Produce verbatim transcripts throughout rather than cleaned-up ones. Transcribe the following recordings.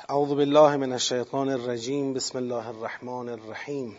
اعوذ بالله من الشیطان الرجیم. بسم الله الرحمن الرحیم.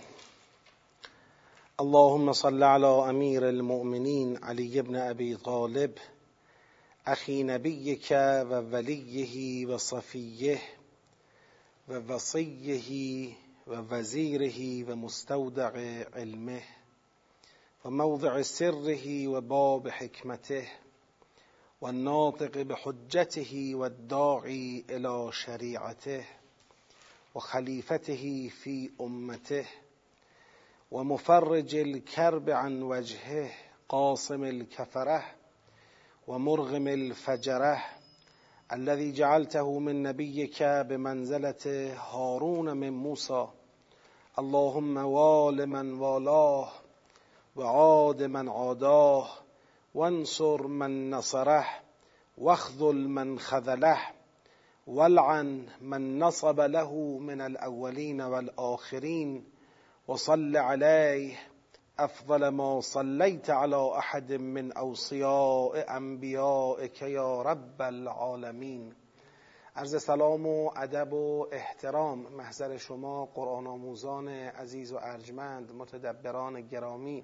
اللهم صل علی امیر المؤمنین علی بن ابی طالب اخی نبیک و ولیه و صفیه و وصیه و وزیره و مستودع علمه و موضع سره و باب حکمته و الناطق بحجته و الداعی الى شریعته و خلیفته فی امته و مفرج الكرب عن وجهه قاصم الكفره و مرغم الفجره الذي جعلته من نبيك بمنزلة هارون من موسى اللهم وال من والاه وعاد من عاداه وانصر من نصره واخذل من خذله والعن من نصب له من الأولين والآخرين وصل عليه افضل ما صلیت علی احد من اوصیاء انبیائک یا رب العالمین. عرض سلام و ادب و احترام محضر شما قرآن آموزان عزیز و ارجمند، متدبران گرامی،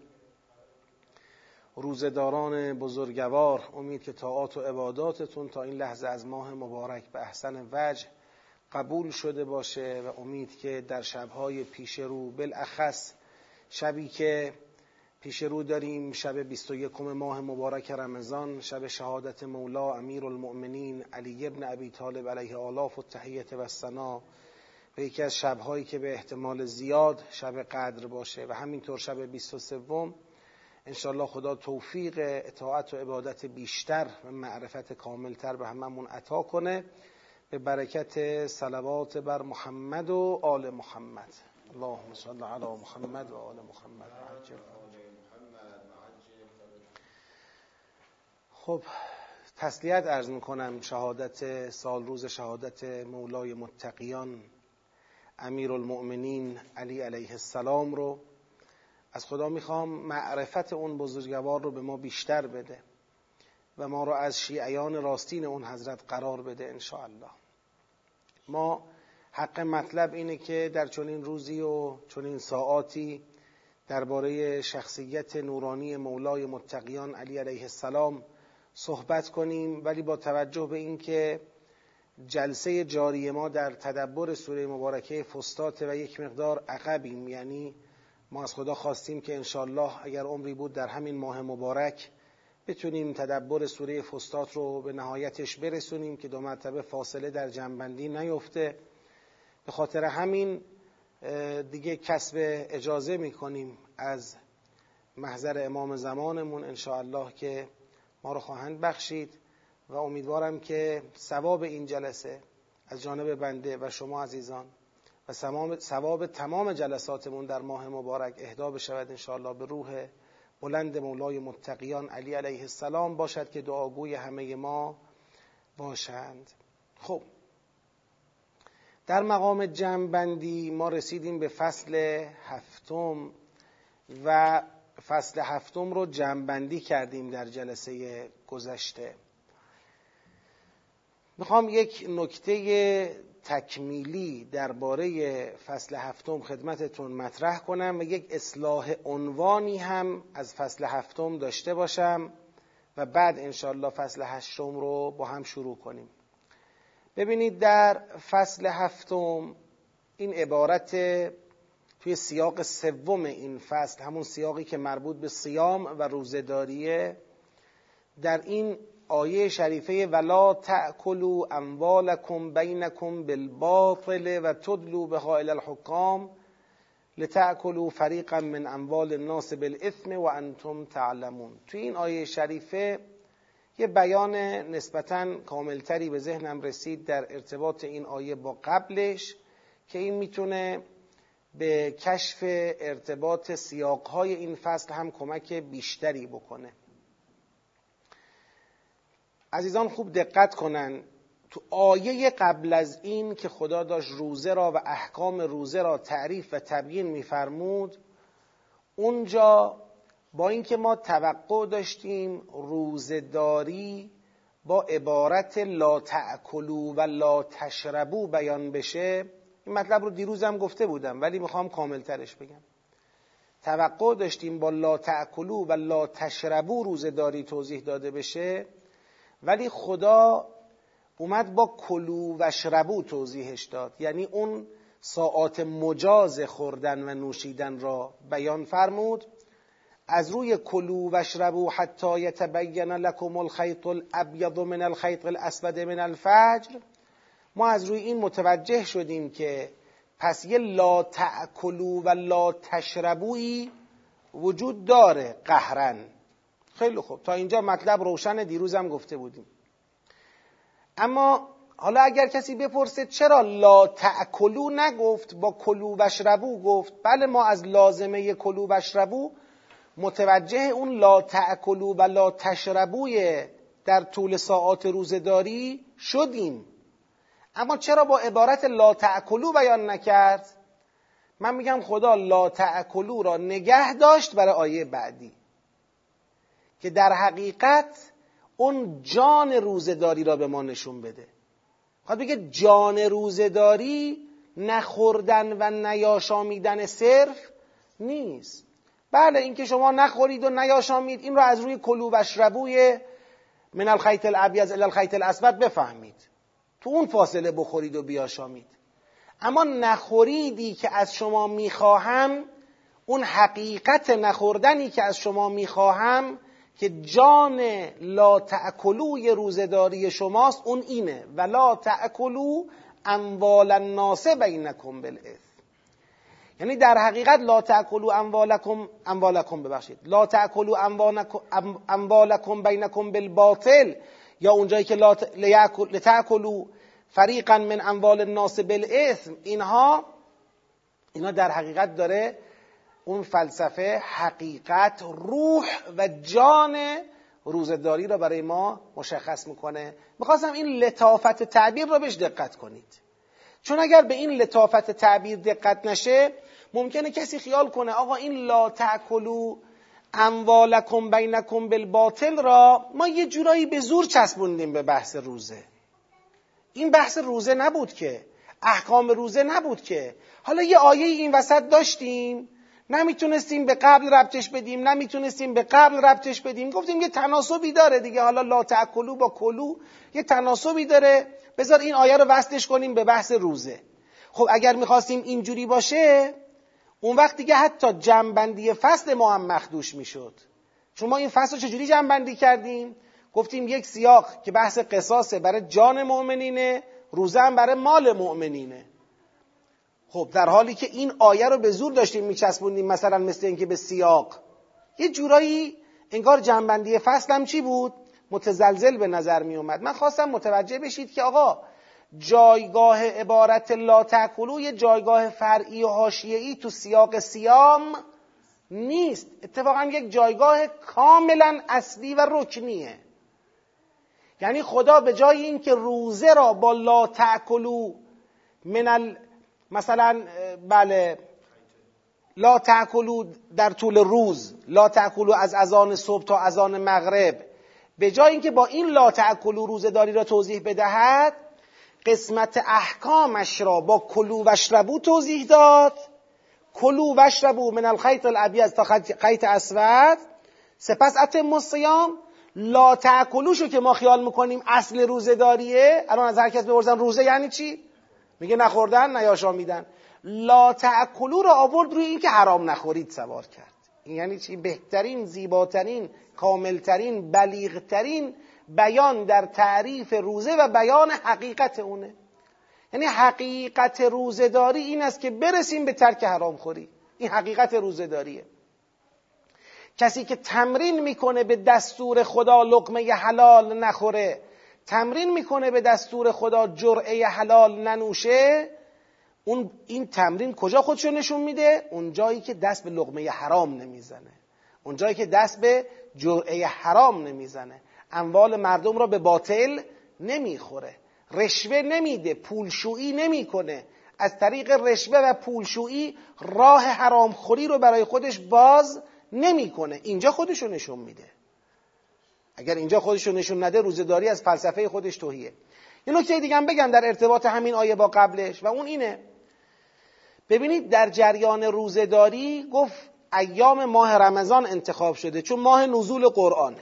روزداران بزرگوار. امید که طاعات و عباداتتون تا این لحظه از ماه مبارک به احسن وجه قبول شده باشه و امید که در شبهای پیش رو، بالاخص شبی که پیش رو داریم، شب بیست و یکم ماه مبارک رمضان، شب شهادت مولا امیر المؤمنین علی بن ابی طالب علیه آلاف التحیة و الثنا و یکی از شبهایی که به احتمال زیاد شب قدر باشه و همینطور شب بیست و سوم انشاءالله خدا توفیق اطاعت و عبادت بیشتر و معرفت کاملتر به هممون عطا کنه به برکت صلوات بر محمد و آل محمد. اللهم صل علی محمد و آل محمد. خب تسلیت عرض میکنم شهادت سال روز شهادت مولای متقیان امیر المؤمنین علی علیه السلام رو از خدا میخوام معرفت اون بزرگوار رو به ما بیشتر بده و ما رو از شیعیان راستین اون حضرت قرار بده انشاءالله. ما حق مطلب اینه که در چنین روزی و چنین ساعاتی درباره شخصیت نورانی مولای متقیان علی علیه السلام صحبت کنیم، ولی با توجه به این که جلسه جاری ما در تدبر سوره مبارکه فستات و یک مقدار عقبیم، یعنی ما از خدا خواستیم که انشاءالله اگر عمری بود در همین ماه مبارک بتونیم تدبر سوره فستات رو به نهایتش برسونیم که دو مرتبه فاصله در جمع‌بندی نیفته. به خاطر همین دیگه کسب اجازه میکنیم از محضر امام زمانمون انشاءالله که ما رو خواهند بخشید و امیدوارم که ثواب این جلسه از جانب بنده و شما عزیزان و ثواب تمام جلساتمون در ماه مبارک اهدا بشود انشاءالله به روح بلند مولای متقیان علی علیه السلام باشد که دعاگوی همه ما باشند. خب در مقام جمع بندی ما رسیدیم به فصل هفتم و فصل هفتم رو جمع بندی کردیم در جلسه گذشته. میخوام یک نکته تکمیلی درباره فصل هفتم خدمتتون مطرح کنم و یک اصلاح عنوانی هم از فصل هفتم داشته باشم و بعد انشاءالله فصل هشتم رو با هم شروع کنیم. ببینید در فصل هفتم این عبارت توی سیاق سوم این فصل، همون سیاقی که مربوط به صیام و روزه‌داریه، در این آیه شریفه ولا تأکلوا اموالکم بینکم بالباطل و تدلوا بها الی الحکام لتأکلوا فریقا من اموال الناس بالاثم و انتم تعلمون. توی این آیه شریفه یه بیان نسبتاً کاملتری به ذهنم رسید در ارتباط این آیه با قبلش که این میتونه به کشف ارتباط سیاقهای این فصل هم کمک بیشتری بکنه. عزیزان خوب دقت کنن، تو آیه قبل از این که خدا داشت روزه را و احکام روزه را تعریف و تبیین میفرمود، اونجا با اینکه ما توقع داشتیم روزه‌داری با عبارت لا تأکلوا و لا تشربوا بیان بشه، این مطلب رو دیروزم گفته بودم ولی میخوام کامل ترش بگم. توقع داشتیم با لا تأکلوا و لا تشربوا روزه‌داری توضیح داده بشه، ولی خدا اومد با کلوا و اشربوا توضیحش داد، یعنی اون ساعات مجاز خوردن و نوشیدن را بیان فرمود. از روی کلوا و اشربوا حتی یتبین لکم الخیط الابیض من الخیط الاسود من الفجر، ما از روی این متوجه شدیم که پس یه لا تأکلوا و لا تشربویی وجود داره قهرن. خیلی خوب، تا اینجا مطلب روشن، دیروزم گفته بودیم. اما حالا اگر کسی بپرسه چرا لا تأکلوا نگفت، با کلوا و اشربوا گفت؟ بله، ما از لازمه کلوا و اشربوا متوجه اون لا تأکلوا و لا تشربوی در طول ساعات روزه‌داری شدیم، اما چرا با عبارت لا تأکلوا بیان نکرد؟ من میگم خدا لا تأکلوا را نگه داشت برای آیه بعدی که در حقیقت اون جان روزه‌داری را به ما نشون بده. خواهد بگه جان روزه‌داری نخوردن و نیاشامیدن صرف نیست. بله، این که شما نخورید و نیاشامید این را از روی کلوا و اشربوی من الخیط الابیض الی الخیط الاسود بفهمید، تو اون فاصله بخورید و بیاشامید. اما نخوریدی که از شما میخواهم، اون حقیقت نخوردنی که از شما میخواهم که جان لا تأکلوی روزه‌داری شماست، اون اینه ولا تأکلوا اموال الناس بینکم بالاثم. یعنی در حقیقت لا تأکلوا اموالکم اموالکم ببخشید لا تأکلوا اموالکم بینکم بالباطل، یا اونجایی که لا تأکلوا فریقا من اموال الناس بالاثم، اینها اینا در حقیقت داره اون فلسفه حقیقت، روح و جان روزه‌داری را برای ما مشخص میکنه. میخواستم این لطافت تعبیر را بهش دقت کنید، چون اگر به این لطافت تعبیر دقت نشه ممکنه کسی خیال کنه آقا این لا تأکلوا اموالکم بینکم بالباطل را ما یه جورایی به زور چسبوندیم به بحث روزه. این بحث روزه نبود که، احکام روزه نبود که. حالا یه آیه این وسط داشتیم، نمیتونستیم به قبل ربطش بدیم، نمیتونستیم به قبل ربطش بدیم، گفتیم یه تناسبی داره دیگه، حالا لا تأکلوا با کلوا یه تناسبی داره، بذار این آیه رو وصلش کنیم به بحث روزه. خب اگر میخواستیم اینجوری باشه اون وقت دیگه حتی جمع‌بندی فصل ما هم مخدوش میشد. چون ما این فصل رو چجوری جمع‌بندی کردیم؟ گفتیم یک سیاق که بحث قصاصه برای جان مؤمنینه، روزه هم برای مال مؤمنینه. خب در حالی که این آیه رو به زور داشتیم میچسبوندیم، مثلا مثل اینکه به سیاق یه جورایی انگار جمع‌بندی فصل هم چی بود؟ متزلزل به نظر می اومد. من خواستم متوجه بشید که آقا جایگاه عبارت لا تأکلوا یه جایگاه فرعی و حاشیه‌ای تو سیاق صیام نیست، اتفاقا یک جایگاه کاملا اصلی و رکنیه. یعنی خدا به جای این که روزه را با لا تأکلوا من ال... مثلا بله لا تأکلوا در طول روز، لا تأکلوا از اذان صبح تا اذان مغرب، به جای اینکه با این لا تأکلوا روزه‌داری را توضیح بدهد، قسمت احکامش را با کلوا و اشربوا توضیح داد. کلوا و اشربوا من الخیط الابیض تا خیط اسود، سپس اتموا الصیام. لا تأکلوشو که ما خیال میکنیم اصل روزه‌داریه، الان از هر کس بپرسن روزه یعنی چی؟ میگه نخوردن نیاشامیدن. لا تأکلوا را آورد روی این که حرام نخورید سوار کرد. این یعنی چی؟ بهترین، زیباترین، کاملترین، بلیغترین بیان در تعریف روزه و بیان حقیقت اونه. یعنی حقیقت روزه‌داری این است که برسیم به ترک حرام خوری. این حقیقت روزه‌داریه. کسی که تمرین میکنه به دستور خدا لقمه حلال نخوره، تمرین میکنه به دستور خدا جرعه حلال ننوشه، اون این تمرین کجا خودشو نشون میده؟ اون جایی که دست به لقمه حرام نمیزنه، اون جایی که دست به جرعه حرام نمیزنه، اموال مردم را به باطل نمیخوره، رشوه نمیده، پولشویی نمیکنه، از طریق رشوه و پولشویی راه حرام خوری رو برای خودش باز نمیکنه. اینجا خودشو نشون میده. اگر اینجا خودش رو نشون نده روزه‌داری از فلسفه خودش توهیه. یه نکته دیگه هم بگم در ارتباط همین آیه با قبلش و اون اینه، ببینید در جریان روزه‌داری گفت ایام ماه رمضان انتخاب شده چون ماه نزول قرآنه.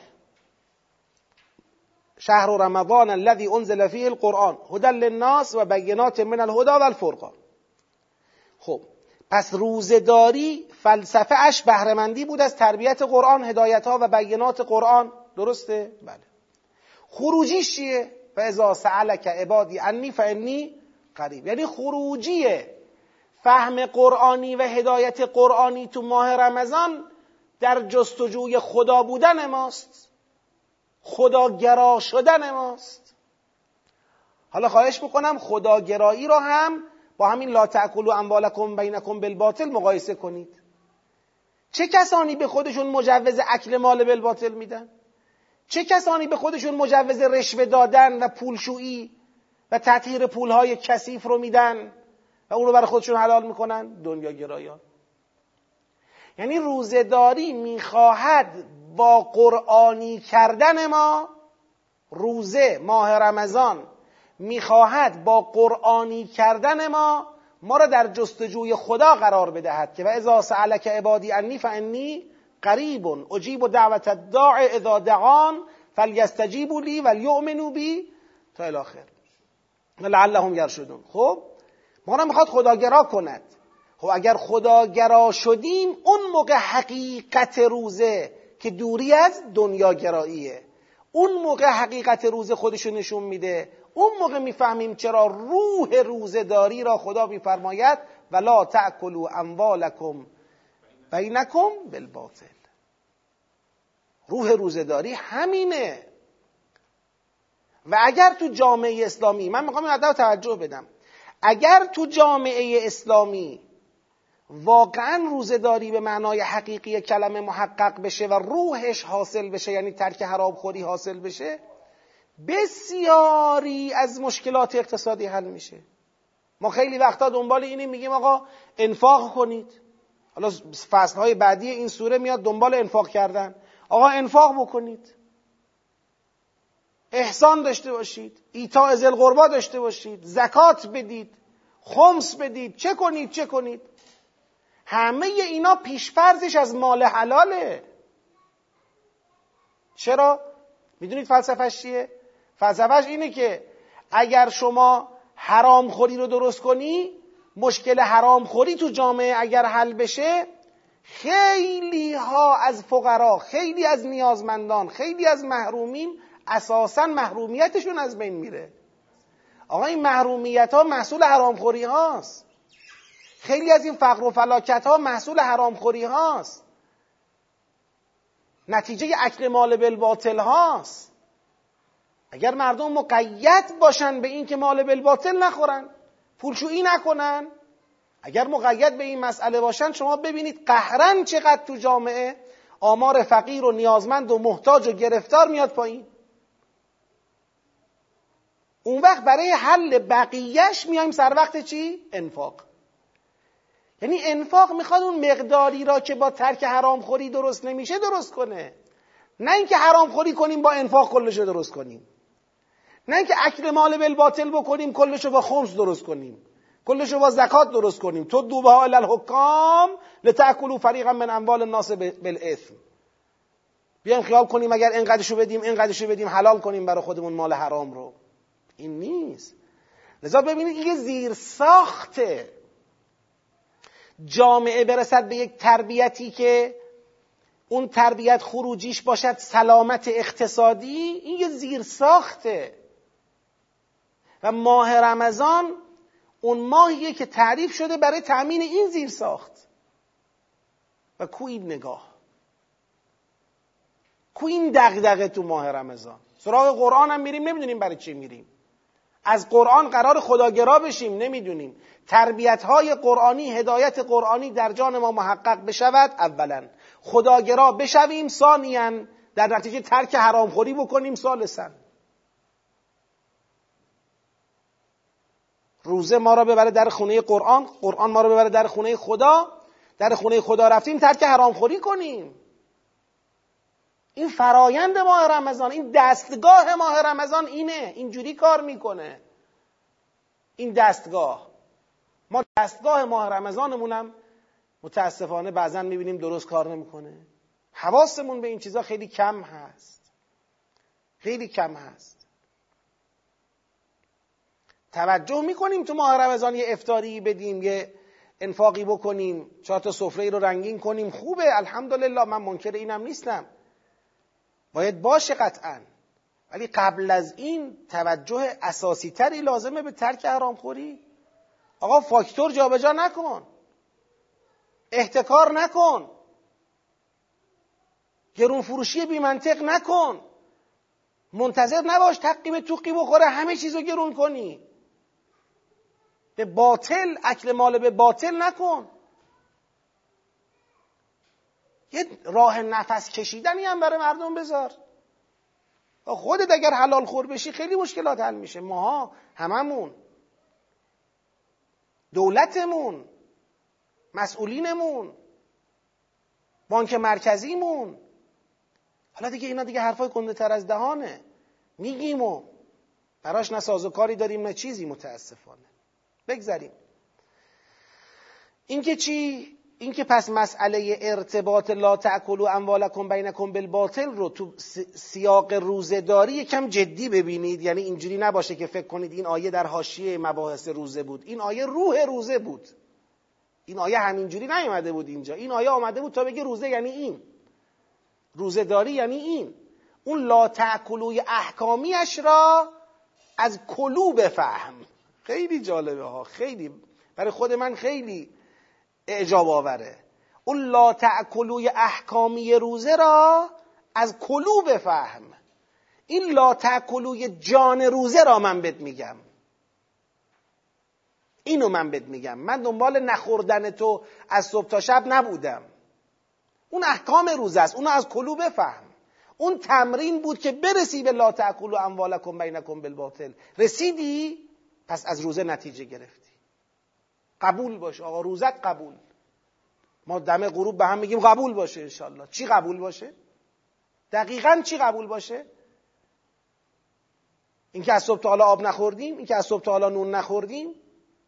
شهر رمضان الذی انزل فیه القرآن هدی للناس و بینات من الهدی و الفرقان. خب پس روزه‌داری فلسفه اش بهره‌مندی بود از تربیت قرآن، هدایت ها و بینات قرآن، درسته؟ بله. خروجیش چیه؟ فاذا سألک عبادی عنی فانی قریب، یعنی خروجیه فهم قرآنی و هدایت قرآنی تو ماه رمضان در جستجوی خدا بودن ماست، خداگرا شدن ماست. حالا خواهش میکنم خداگرایی رو هم با همین لا تأکلوا اموالکم بینکم بالباطل مقایسه کنید. چه کسانی به خودشون مجوز اکل مال بالباطل میدن؟ چه کسانی به خودشون مجوز رشوه دادن و پولشویی و تطهیر پولهای کثیف رو میدن و اون رو برای خودشون حلال میکنن؟ دنیاگرایان. یعنی روزه‌داری میخواهد با قرآنی کردن ما، روزه ماه رمضان میخواهد با قرآنی کردن ما ما را در جستجوی خدا قرار بدهد که و اذا سألک عبادی عنی فانی قریب اجیب دعوت الداع اذا دعان فلیستجیبوا لی ولیؤمنوا بی تا الاخر لعلهم یرشدون. خب ما را میخواد خداگرا کند. خب اگر خداگرا شدیم اون موقع حقیقت روزه که دوری از دنیاگراییه، اون موقع حقیقت روزه خودشو نشون میده. اون موقع میفهمیم چرا روح روزه‌داری را خدا میفرماید ولا تأکلوا اموالکم بینکم بالباطل. روح روزه‌داری همینه. و اگر تو جامعه اسلامی، من میخوام این مطلب توجه بدم، اگر تو جامعه اسلامی واقعا روزه‌داری به معنای حقیقی کلمه محقق بشه و روحش حاصل بشه، یعنی ترک حرامخوری حاصل بشه، بسیاری از مشکلات اقتصادی حل میشه. ما خیلی وقتا دنبال اینیم میگیم آقا انفاق کنید. حالا فصلهای بعدی این سوره میاد دنبال انفاق کردن. آقا انفاق بکنید، احسان داشته باشید، ایتاء ذی القربی داشته باشید، زکات بدید، خمس بدید، چه کنید چه کنید. همه اینا پیشفرضش از مال حلاله. چرا؟ میدونید فلسفه‌اش چیه؟ فلسفه‌اش اینه که اگر شما حرامخوری رو درست کنی، مشکل حرامخوری تو جامعه اگر حل بشه، خیلی ها از فقرا، خیلی از نیازمندان، خیلی از محرومین اساساً محرومیتشون از بین میره. آقا این محرومیت ها محصول حرامخوری هاست. خیلی از این فقر و فلاکت ها محصول حرامخوری هاست، نتیجه اکل مال بالباطل هاست. اگر مردم مقید باشن به این که مال بالباطل نخورن، پولشویی نکنن، اگر مقید به این مسئله باشن، شما ببینید قهرن چقدر تو جامعه آمار فقیر و نیازمند و محتاج و گرفتار میاد پایین. اون وقت برای حل بقیهش میایم سر وقت چی؟ انفاق. یعنی انفاق میخواد اون مقداری را که با ترک حرامخوری درست نمیشه درست کنه، نه اینکه حرامخوری کنیم با انفاق کلشو درست کنیم، نه اینکه اکل مال بالباطل بکنیم کلشو با خمس درست کنیم، کلشو با زکات درست کنیم. تو دوبها الی الحکام لتأکلوا فریقا من اموال الناس بالاثم. بیایم خیال کنیم اگر اینقدرشو بدیم اینقدرشو بدیم حلال کنیم برای خودمون مال حرام رو. این نیست. لذا ببینید این زیر ساخته جامعه برسد به یک تربیتی که اون تربیت خروجیش باشد سلامت اقتصادی، این یه زیر ساخته. و ماه رمضان اون ماهیه که تعریف شده برای تأمین این زیر ساخت. و کو این نگاه، کو این دغدغه تو ماه رمضان. سراغ قرآن هم میریم نمیدونیم برای چی میریم. از قرآن قرار خداگرا بشیم نمیدونیم. تربیت‌های قرآنی، هدایت قرآنی در جان ما محقق بشود، اولا خداگرا بشویم، ثانیاً در نتیجه ترک حرامخوری بکنیم، ثالثاً روزه ما را ببره در خونه قرآن، قرآن ما را ببره در خونه خدا، در خونه خدا رفتیم ترک حرامخوری کنیم. این فرایند ماه رمضان، این دستگاه ماه رمضان اینه، اینجوری کار میکنه. این دستگاه، ما دستگاه ماه رمضانمونم متاسفانه بعضا میبینیم درست کار نمیکنه. حواسمون به این چیزا خیلی کم هست، خیلی کم هست. توجه میکنیم تو ماه رمضان یه افطاری بدیم، یه انفاقی بکنیم، چهار تا سفره رو رنگین کنیم، خوبه، الحمدلله، من منکر اینم نیستم، باید باشه قطعا. ولی قبل از این توجه اساسی تری لازمه به ترک حرامخوری. آقا فاکتور جابجا نکن، احتکار نکن، گرون فروشی بی منطق نکن، منتظر نباش تقی به توقی بخوره همه چیزو گرون کنی. به باطل، اکل مال به باطل نکن. یه راه نفس کشیدنی هم برای مردم بذار. خودت اگر حلال خور بشی خیلی مشکلات حل میشه. ماها هممون، دولتمون، مسئولینمون، بانک مرکزیمون، حالا دیگه اینا دیگه حرفای گنده تر از دهانه، میگیم و براش نه سازوکاری داریم نه چیزی، متاسفانه. بگذاریم. این که چی؟ این که پس مسئله ارتباط لا تأکلوا اموالکم بینکم بالباطل رو تو سیاق روزه‌داری یکم جدی ببینید. یعنی اینجوری نباشه که فکر کنید این آیه در حاشیه مباحث روزه بود. این آیه روح روزه بود. این آیه همینجوری نیومده بود اینجا. این آیه آمده بود تا بگه روزه یعنی این، روزه‌داری یعنی این. اون لا تأکلوی احکامیش را از کلو بفهم. خیلی جالبه ها، خیلی برای خود من خیلی اعجاب آوره. اون لا تأکلوی احکامی روزه را از کلو بفهم. این لا تأکلوی جان روزه را من بهت میگم، اینو من بهت میگم. من دنبال نخوردن تو از صبح تا شب نبودم. اون احکام روزه است، اونو از کلو بفهم. اون تمرین بود که برسی به لا تأکلوا اموالکم بینکم بالباطل. رسیدی؟ پس از روزه نتیجه گرفتی. قبول باشه آقا، روزت قبول. ما دم غروب به هم میگیم قبول باشه انشالله. چی قبول باشه؟ دقیقاً چی قبول باشه؟ این که از صبح تا حالا آب نخوردیم، این که از صبح تا حالا نون نخوردیم،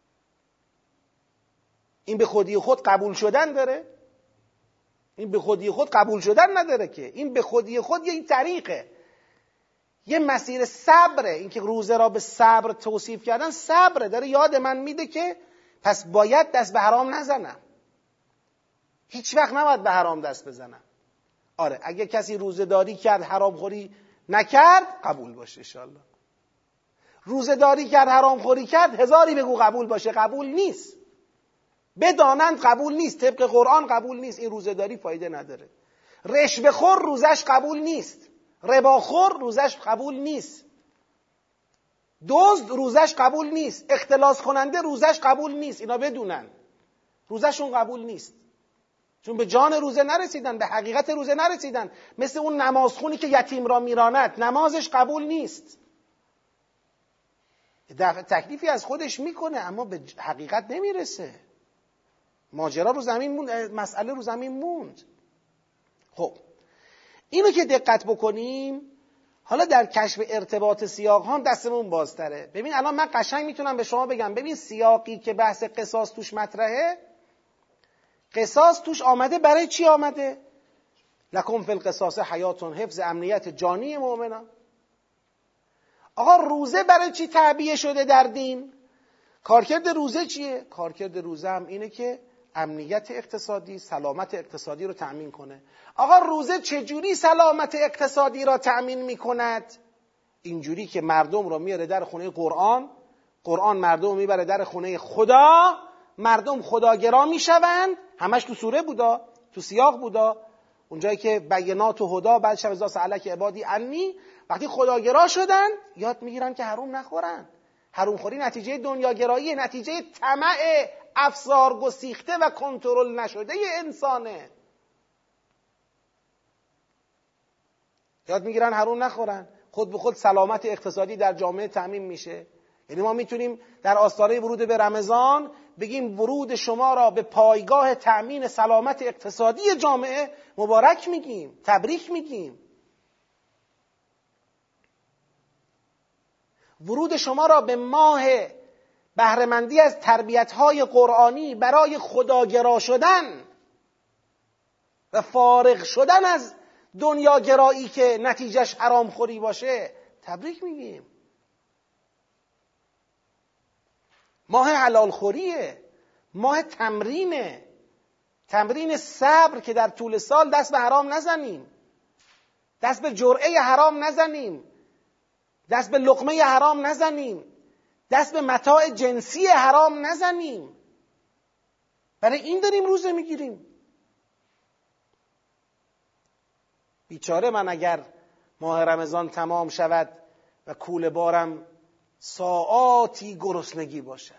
این به خودی خود قبول شدن داره؟ این به خودی خود قبول شدن نداره که. این به خودی خود یه طریقه، یه مسیر صبره. این که روزه را به صبر توصیف کردن صبره، داره یاد من میده که پس باید دست به حرام نزنم. هیچ وقت نباید به حرام دست بزنم. آره اگه کسی روزه داری کرد حرام خوری نکرد قبول باشه انشالله. روزه داری کرد حرام خوری کرد هزاری بگو قبول باشه، قبول نیست. بدانند قبول نیست، طبق قرآن قبول نیست. این روزه داری فایده نداره. رشوه خور روزش قبول نیست، رباخور روزش قبول نیست، دزد روزش قبول نیست، اختلاس کننده روزش قبول نیست. اینا بدونن روزشون قبول نیست، چون به جان روزه نرسیدن، به حقیقت روزه نرسیدن. مثل اون نمازخونی که یتیم را میراند، نمازش قبول نیست. دفع تکلیفی از خودش میکنه اما به حقیقت نمیرسه. ماجرا رو زمین موند، مسئله رو زمین موند. خب اینو که دقت بکنیم، حالا در کشف ارتباط سیاق ها دستمون بازتره. ببین الان من قشنگ میتونم به شما بگم ببین سیاقی که بحث قصاص توش مطرحه، قصاص توش آمده برای چی آمده؟ لکم فی القصاص حیاتون، حفظ امنیت جانی مؤمنان. آقا روزه برای چی تعبیه شده در دین؟ کارکرد روزه چیه؟ کارکرد روزه هم اینه که امنیت اقتصادی، سلامت اقتصادی رو تأمین کنه. آقا روزه چجوری سلامت اقتصادی را تأمین میکند؟ اینجوری که مردم رو میاره در خونه قرآن، قرآن مردم میبره در خونه خدا، مردم خداگرا میشوند. همش تو سوره بودا، تو سیاق بودا، اونجایی که بینات و هدا بعد شب اذا سألک عبادی عنی، وقتی خداگرا شدن یاد میگیرن که حروم نخورن. حروم خوری نتیجه دنیاگرایی، نتیجه طمع افسار گسیخته و کنترل نشده انسانه. یاد میگیرن حروم نخورن، خود به خود سلامت اقتصادی در جامعه تأمین میشه. یعنی ما میتونیم در آستانه ورود به رمضان بگیم ورود شما را به پایگاه تأمین سلامت اقتصادی جامعه مبارک میگیم، تبریک میگیم. ورود شما را به ماه بهره‌مندی از تربیت‌های قرآنی برای خداگرا شدن و فارغ شدن از دنیاگرایی که نتیجهش حرام خوری باشه تبریک میگیم. ماه حلال خوریه، ماه تمرینه، تمرین صبر که در طول سال دست به حرام نزنیم، دست به جرعه حرام نزنیم، دست به لقمه حرام نزنیم، دست به متاع جنسی حرام نزنیم. برای این داریم روزه میگیریم. بیچاره من اگر ماه رمضان تمام شود و کوله بارم ساعاتی گرسنگی باشد،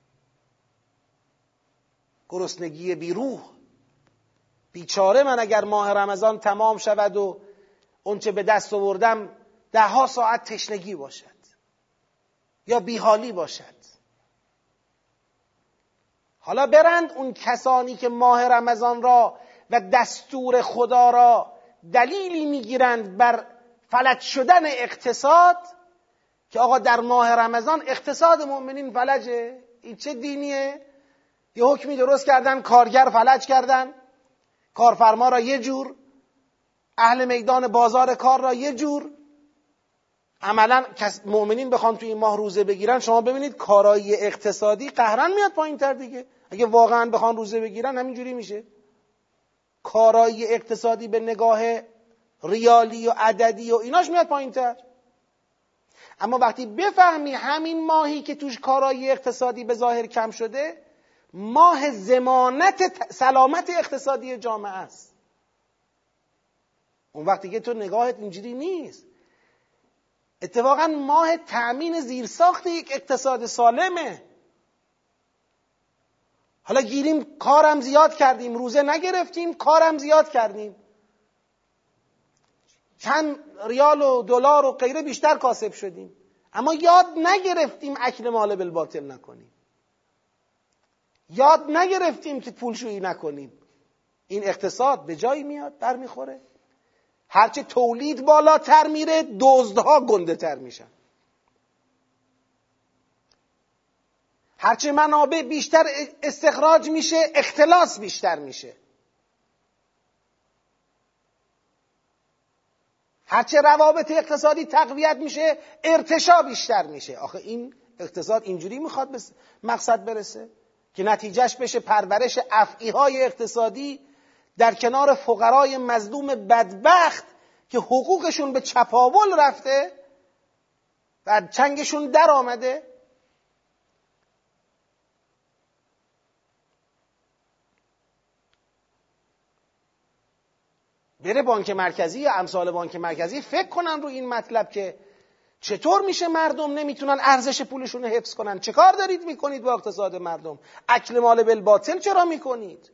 گرسنگی بی روح، بیچاره من اگر ماه رمضان تمام شود و اونچه به دست آوردم ده ها ساعت تشنگی باشد یا بیحالی باشد. حالا برند اون کسانی که ماه رمضان را و دستور خدا را دلیلی میگیرند بر فلج شدن اقتصاد، که آقا در ماه رمضان اقتصاد مؤمنین فلجه. این چه دینیه؟ یه حکمی درست کردن، کارگر فلج کردن، کارفرما را یه جور، اهل میدان بازار کار را یه جور. عملا مؤمنین بخوان تو این ماه روزه بگیرن، شما ببینید کارایی اقتصادی قهرن میاد پایین تر دیگه. اگه واقعا بخوان روزه بگیرن همینجوری میشه. کارایی اقتصادی به نگاه ریالی و عددی و ایناش میاد پایین تر. اما وقتی بفهمی همین ماهی که توش کارایی اقتصادی به ظاهر کم شده، ماه ضمانت سلامت اقتصادی جامعه است، اون وقتی که تو نگاهت اینجوری نیست. اتفاقا ماه تأمین زیرساخت یک اقتصاد سالمه. حالا گیریم کارم زیاد کردیم، روزه نگرفتیم، کارم زیاد کردیم، چند ریال و دلار و غیره بیشتر کاسب شدیم، اما یاد نگرفتیم اکل مال بالباطل نکنیم، یاد نگرفتیم که پولشویی نکنیم. این اقتصاد به جایی میاد برمیخوره؟ هرچه تولید بالاتر میره دزدها گنده تر میشن، هرچه منابع بیشتر استخراج میشه اختلاس بیشتر میشه، هرچه روابط اقتصادی تقویت میشه ارتشا بیشتر میشه. آخه این اقتصاد اینجوری میخواد به مقصد برسه که نتیجهش بشه پرورش افعیهای اقتصادی در کنار فقرای مظلوم بدبخت که حقوقشون به چپاول رفته و چنگشون در آمده؟ بره بانک مرکزی یا امثال بانک مرکزی فکر کنن رو این مطلب که چطور میشه مردم نمیتونن ارزش پولشون رو حفظ کنن. چه کار دارید میکنید با اقتصاد مردم؟ اکل مال بالباطل چرا میکنید؟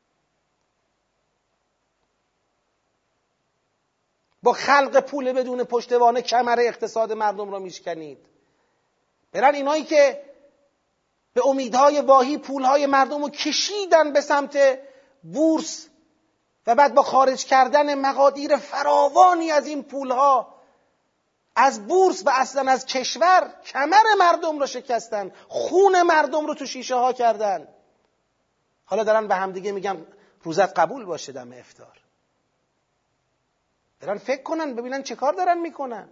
با خلق پول بدون پشتوانه کمر اقتصاد مردم رو میشکنید. برن اینایی که به امیدهای واهی پولهای مردم رو کشیدن به سمت بورس و بعد با خارج کردن مقادیر فراوانی از این پولها از بورس و اصلا از کشور کمر مردم رو شکستن، خون مردم رو تو شیشه ها کردن. حالا دارن به همدیگه میگن روزت قبول باشه دم افطار. دارن فکر کنن ببینن چه کار دارن میکنن.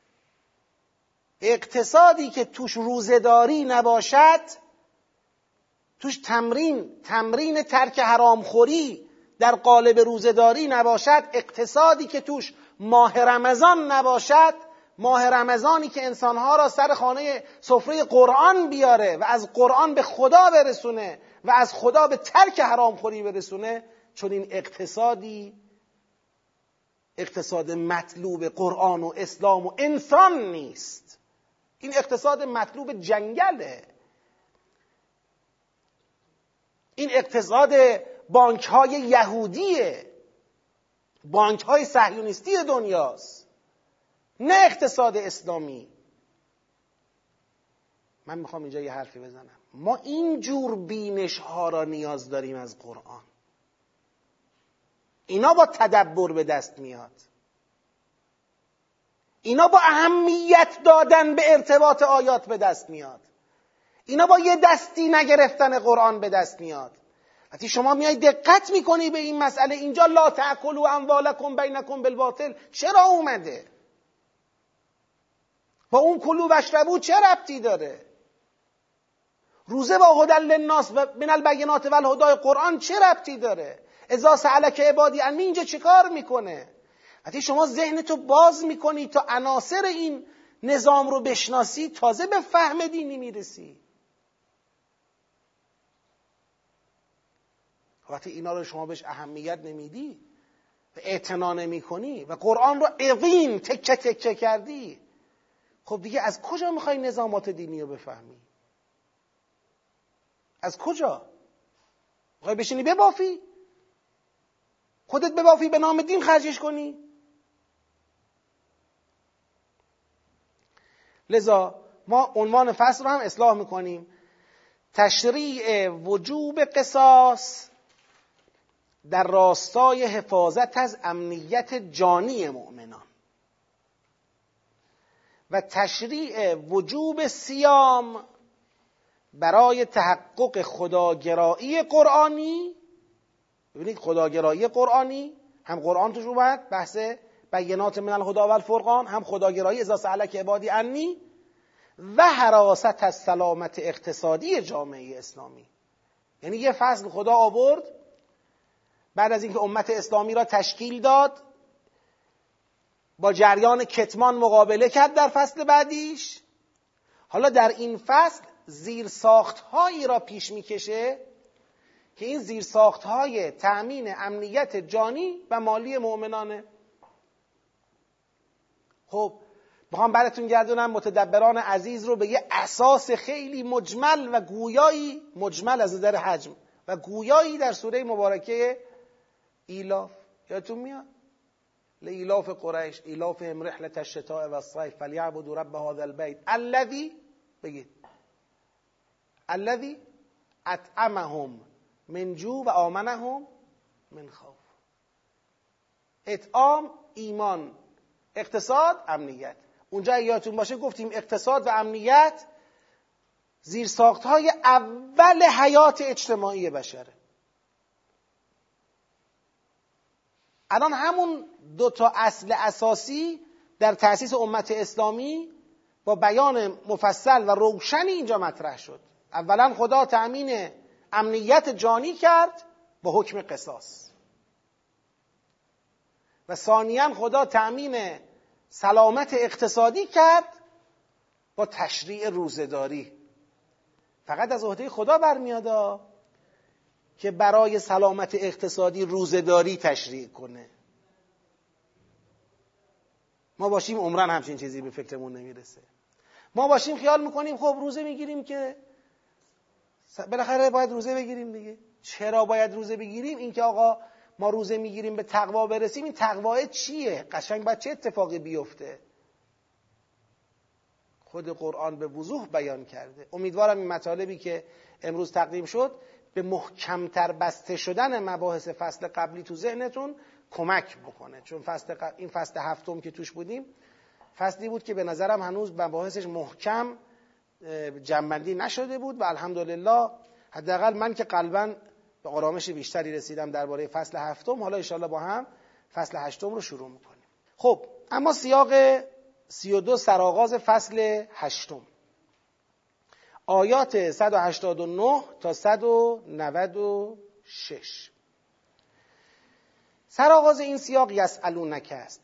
اقتصادی که توش روزه‌داری نباشد، توش تمرین تمرین ترک حرامخوری در قالب روزه‌داری نباشد، اقتصادی که توش ماه رمضان نباشد، ماه رمضانی که انسانها را سر خانه سفره قرآن بیاره و از قرآن به خدا برسونه و از خدا به ترک حرامخوری برسونه، چون این اقتصادی اقتصاد مطلوب قرآن و اسلام و انسان نیست. این اقتصاد مطلوب جنگله. این اقتصاد بانک های یهودیه، بانک های صهیونیستی دنیاست، نه اقتصاد اسلامی. من میخوام اینجا یه حرفی بزنم. ما این جور بینش ها را نیاز داریم از قرآن. اینا با تدبر به دست میاد. اینا با اهمیت دادن به ارتباط آیات به دست میاد. اینا با یه دستی نگرفتن قرآن به دست میاد. وقتی شما میای دقت میکنی به این مسئله، اینجا لا تأکلوا اموالکم بینکم بالباطل چرا اومده؟ با اون کلوا واشربوا چه ربطی داره؟ روزه با هدی للناس و من البینات و الهدی قرآن چه ربطی داره؟ اذا سألک عبادی عنی اینجا چه کار میکنه؟ وقتی شما ذهنتو باز میکنی تا عناصر این نظام رو بشناسی، تازه به فهم دینی میرسی. وقتی اینا رو شما بهش اهمیت نمیدی و اعتنا نمیکنی و قرآن رو عظیم تکه تکه کردی، خب دیگه از کجا میخوای نظامات دینی رو بفهمی؟ از کجا؟ میخوای بشینی ببافی؟ خودت ببافی به نام دین خرجش کنی؟ لذا ما عنوان فصل رو هم اصلاح میکنیم: تشریع وجوب قصاص در راستای حفاظت از امنیت جانی مؤمنان و تشریع وجوب صیام برای تحقق خداگرایی قرآنی. ببینید خداگرایی قرآنی، هم قرآن توش اومد بحث بینات من الهدی و الفرقان، هم خداگرایی اذا سألک عبادی عنی، و حراست از سلامت اقتصادی جامعه اسلامی. یعنی یه فصل خدا آورد بعد از اینکه امت اسلامی را تشکیل داد، با جریان کتمان مقابله کرد در فصل بعدیش. حالا در این فصل زیرساخت‌هایی را پیش میکشه که این زیرساخت‌های تأمین امنیت جانی و مالی مؤمنانه. خب بخوام براتون گردونم متدبران عزیز رو به یه اساس خیلی مجمل و گویایی، مجمل از نظر حجم و گویایی در سوره مبارکه ایلاف. یادتون میاد؟ لإیلاف قریش ایلافهم رحلة الشتاء والصیف فلیعبدوا رب هذا البیت الذی، بگید الذی اطعمهم من جوع و آمنهم من خوف. اطعام، ایمان، اقتصاد، امنیت. اونجا یادتون باشه گفتیم اقتصاد و امنیت زیرساخت‌های اول حیات اجتماعی بشره. الان همون دو تا اصل اساسی در تأسیس امت اسلامی با بیان مفصل و روشنی اینجا مطرح شد. اولا خدا تأمین امنیت جانی کرد با حکم قصاص، و ثانیاً خدا تأمین سلامت اقتصادی کرد با تشریع روزه‌داری. فقط از عهده خدا برمیاد که برای سلامت اقتصادی روزه‌داری تشریع کنه. ما باشیم عمرن همچین چیزی به فکرمون نمیرسه. ما باشیم خیال میکنیم خب روزه میگیریم که بالاخره باید روزه بگیریم دیگه. چرا باید روزه بگیریم؟ این که آقا ما روزه میگیریم به تقوا برسیم، این تقوا چیه؟ قشنگ باید چه اتفاقی بیفته؟ خود قرآن به وضوح بیان کرده. امیدوارم این مطالبی که امروز تقدیم شد به محکمتر بسته شدن مباحث فصل قبلی تو ذهنتون کمک بکنه، چون فصل ق... این فصل هفتم که توش بودیم فصلی بود که به نظرم هنوز مباحثش محکم جمع‌بندی نشده بود و الحمدلله حداقل من که قلباً به آرامش بیشتری رسیدم درباره فصل هفتم. حالا انشالله با هم فصل هشتم رو شروع میکنیم. خب اما سیاق سی و دو سرآغاز فصل هشتم، آیات صد و هشتاد و نه تا صد و نود و شش. سرآغاز این سیاق یسألونک است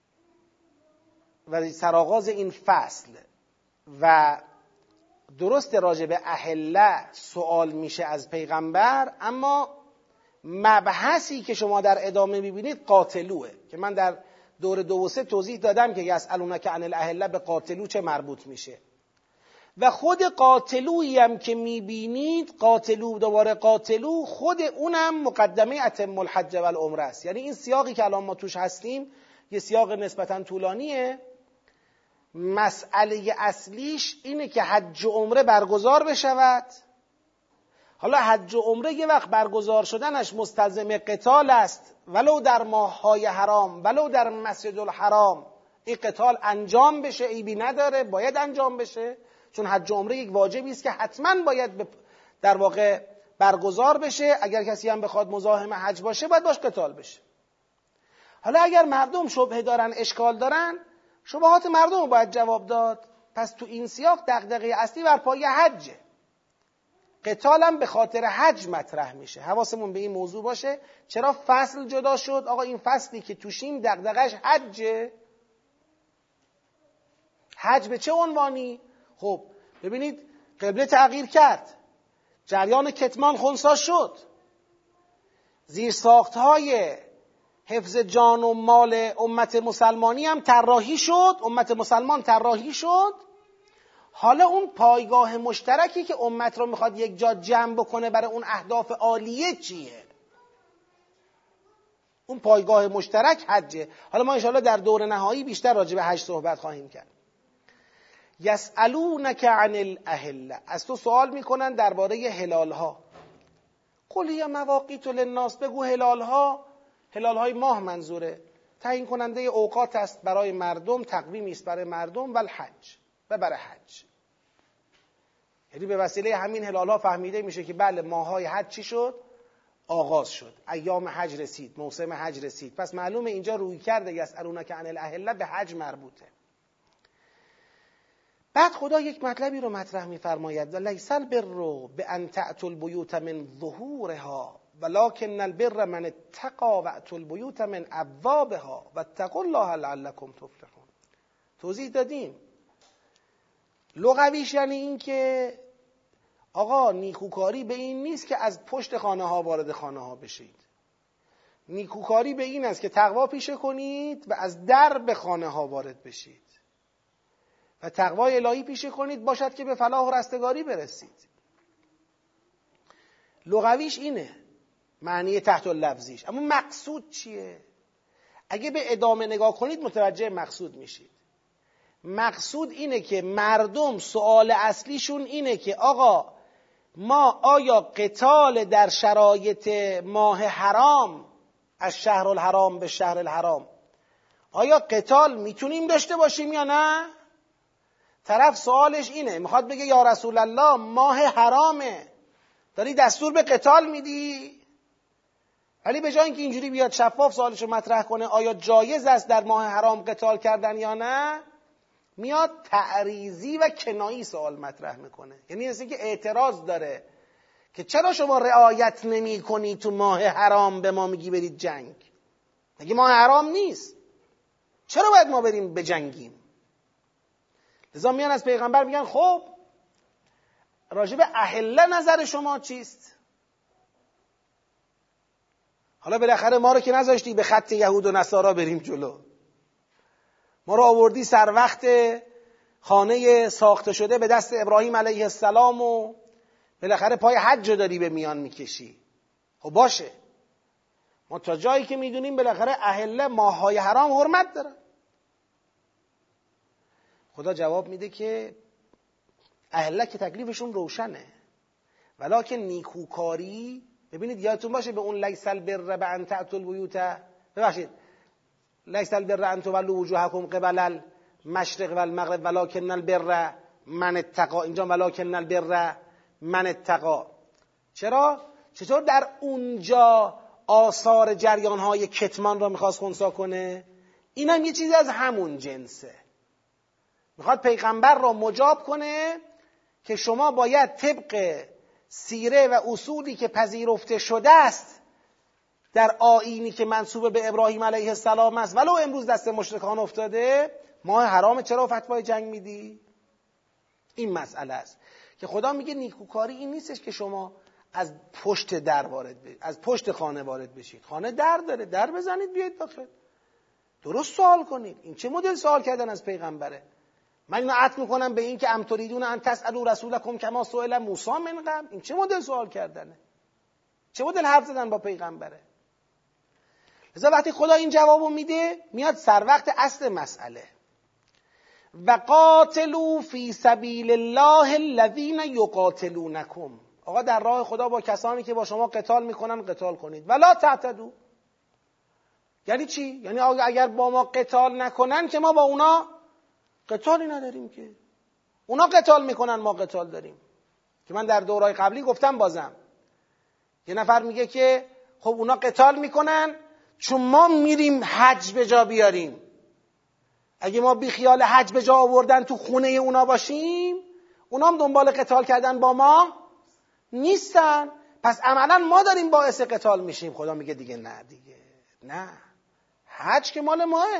و سرآغاز این فصل، و درست راجع به اهله سوال میشه از پیغمبر، اما مبحثی که شما در ادامه میبینید قاتلوه که من در دور دو و سه توضیح دادم که یسألونک عن الاهله به قاتلو چه مربوط میشه. و خود قاتلویی هم که میبینید، قاتلو دوباره قاتلو، خود اونم مقدمه اتم الحج و العمره است. یعنی این سیاقی که الان ما توش هستیم یه سیاق نسبتاً طولانیه. مسئله اصلیش اینه که حج و عمره برگزار بشود. حالا حج و عمره یه وقت برگزار شدنش مستلزم قتال است، ولو در ماه‌های حرام، ولو در مسجد الحرام، این قتال انجام بشه عیبی نداره، باید انجام بشه، چون حج و عمره یک واجبی است که حتما باید در واقع برگزار بشه. اگر کسی هم بخواد مزاحم حج باشه باید باش قتال بشه. حالا اگر مردم شبهه دارن، اشکال دارن، شبهات مردم رو باید جواب داد. پس تو این سیاق دغدغه اصلی بر پای حجه. قتال هم به خاطر حج مطرح میشه. حواسمون به این موضوع باشه. چرا فصل جدا شد؟ آقا این فصلی که توشیم دغدغش حجه. حج به چه عنوانی؟ خب ببینید قبله تغییر کرد، جریان کتمان خنثی شد، زیرساختهای حفظ جان و مال امت مسلمانی هم طراحی شد، امت مسلمان طراحی شد. حالا اون پایگاه مشترکی که امت رو میخواد یک جا جمع بکنه برای اون اهداف عالیه چیه؟ اون پایگاه مشترک حجه. حالا ما انشاءالله در دور نهایی بیشتر راجع به حج صحبت خواهیم کرد. یسألونک عن الاهله، از تو سوال میکنن درباره هلال ها. قل هی مواقیت للناس، بگو هلال ها، هلال های ماه منظوره، تعیین کننده اوقات است برای مردم، تقویمی است برای مردم، و الحج، و برای حج. یعنی به وسیله همین هلال ها فهمیده میشه که بله ماهای حج چی شد؟ آغاز شد، ایام حج رسید، موسم حج رسید. پس معلومه اینجا روی کرده یسألونک عن الاهله به حج مربوطه. بعد خدا یک مطلبی رو مطرح می‌فرماید: لیس البر بان تأتوا البیوت من ظهورها ولکن البر من اتقی وأتوا البیوت من ابوابها واتقوا الله لعلکم تفلحون. توضیح دادیم. لغویش یعنی این که آقا نیکوکاری به این نیست که از پشت خانه ها وارد خانه ها بشید. نیکوکاری به این است که تقوا پیشه کنید و از در به خانه ها وارد بشید و تقوای الهی پیشه کنید، باشد که به فلاح و رستگاری برسید. لغویش اینه، معنی تحت اللفظیش. اما مقصود چیه؟ اگه به ادامه نگاه کنید متوجه مقصود میشید. مقصود اینه که مردم سوال اصلیشون اینه که آقا ما آیا قتال در شرایط ماه حرام، از شهر الحرام به شهر الحرام، آیا قتال میتونیم داشته باشیم یا نه؟ طرف سوالش اینه، میخواد بگه یا رسول الله ماه حرامه، داری دستور به قتال میدی؟ ولی به جای اینکه اینجوری بیاد شفاف سوالشو مطرح کنه آیا جایز است در ماه حرام قتال کردن یا نه، میاد تعریضی و کنایی سوال مطرح میکنه. یعنی مثل که اعتراض داره که چرا شما رعایت نمی کنی تو ماه حرام به ما میگی برید جنگ؟ مگه ماه حرام نیست؟ چرا باید ما بریم بجنگیم؟ لذا میان از پیغمبر میگن خب راجع به اهله نظر شما چیست؟ حالا بالاخره ما رو که نذاشتی به خط یهود و نصارا بریم جلو، ما رو آوردی سر وقت خانه ساخته شده به دست ابراهیم علیه السلام و بالاخره پای حج داری به میان میکشی. خب باشه، ما تا جایی که میدونیم بالاخره اهله ماه‌های حرام حرمت دارن. خدا جواب میده که اهله که تکلیفشون روشنه، ولکن نیکوکاری، ببینید یادتون باشه به اون لیس البر بان تأتوا البیوت، ببخشید لیس البر ان تولوا وجوهکم قبل المشرق والمغرب ولکن البر من اتقی، اینجا ولکن البر من اتقی. چرا؟ چطور در اونجا آثار جریانهای کتمان را میخواست خنثی کنه؟ این هم یه چیزی از همون جنسه. میخواد پیغمبر را مجاب کنه که شما باید طبق سیره و اصولی که پذیرفته شده است در آیینی که منسوب به ابراهیم علیه السلام است ولو امروز دست مشرکان افتاده، ماه حرام چرا فتوای جنگ میدی؟ این مسئله است که خدا میگه نیکوکاری این نیستش که شما از پشت در وارد بشید، از پشت خانه وارد بشید. خانه در داره، در بزنید بیاید داخل، درست سوال کنید. این چه مدل سوال کردن از پیغمبره؟ من اینو عطف میکنم به این که ام تریدون ان تسالوا رسولکم کما سئل موسی من قبل. این چه مدل سوال کردنه؟ چه مدل حرف زدن با پیغمبره؟ لذا وقتی خدا این جوابو میده میاد سر وقت اصل مسئله. و قاتلوا فی سبیل الله الذین یقاتلونکم، آقا در راه خدا با کسانی که با شما قتال میکنن قتال کنید. ولا تعتدوا، یعنی چی؟ یعنی اگر با ما قتال نکنن که ما با اونا قتالی نداریم، که اونا قتال میکنن ما قتال داریم. که من در دورهای قبلی گفتم، بازم یه نفر میگه که خب اونا قتال میکنن چون ما میریم حج به جا بیاریم. اگه ما بی خیال حج به جا آوردن تو خونه اونا باشیم، اونا هم دنبال قتال کردن با ما نیستن، پس عملا ما داریم باعث قتال میشیم. خدا میگه دیگه نه، دیگه نه، حج که مال ماه،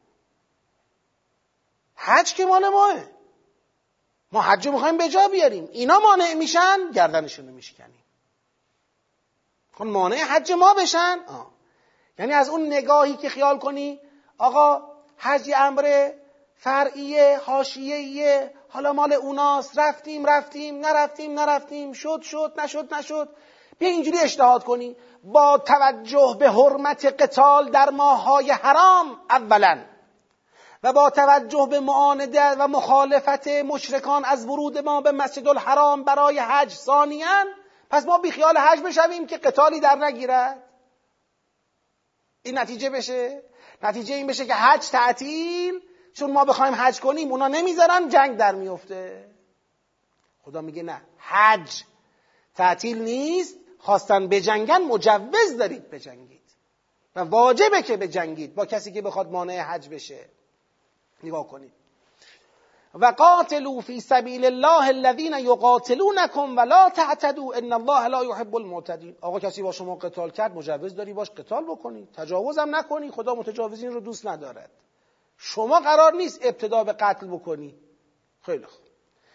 حج که مال ماه، ما حج رو میخوایم به جا بیاریم. اینا مانع میشن، گردنشون رو میشکنیم. خب مانع حج ما بشن. آه. یعنی از اون نگاهی که خیال کنی آقا حج امر فرعیه، حاشیه‌ایه، حالا مال اوناست، رفتیم رفتیم نرفتیم نرفتیم، شد شد نشد نشد، بیا اینجوری اجتهاد کنی با توجه به حرمت قتال در ماه‌های حرام اولا، و با توجه به معانده و مخالفت مشرکان از ورود ما به مسجد الحرام برای حج ثانیاً، پس ما بیخیال حج بشویم که قتالی در نگیرد. این نتیجه بشه، نتیجه این بشه که حج تعطیل، چون ما بخوایم حج کنیم اونا نمیذارن، جنگ در میفته. خدا میگه نه، حج تعطیل نیست، خواستن بجنگن مجوز دارید بجنگید و واجبه که بجنگید با کسی که بخواد مانع حج بشه. نگاه کنید، و قاتلوا فی سبیل الله الذین یقاتلونکم ولا تعتدوا ان الله لا یحب المعتدین. آقا کسی با شما قتال کرد، مجوز داری باش قتال بکنی، تجاوز هم نکنی، خدا متجاوزین رو دوست ندارد. شما قرار نیست ابتدا به قتل بکنی. خیلی خوب.